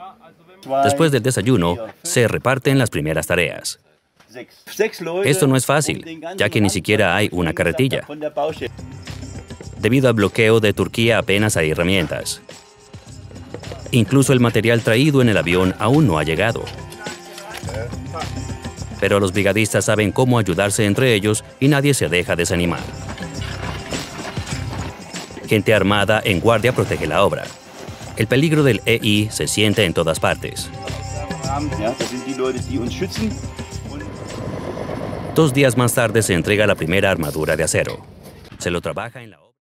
Después del desayuno, se reparten las primeras tareas. Esto no es fácil, ya que ni siquiera hay una carretilla. Debido al bloqueo de Turquía apenas hay herramientas. Incluso el material traído en el avión aún no ha llegado. Pero los brigadistas saben cómo ayudarse entre ellos y nadie se deja desanimar. Gente armada en guardia protege la obra. El peligro del EI se siente en todas partes. 2 días más tarde se entrega la primera armadura de acero. Se lo trabaja en la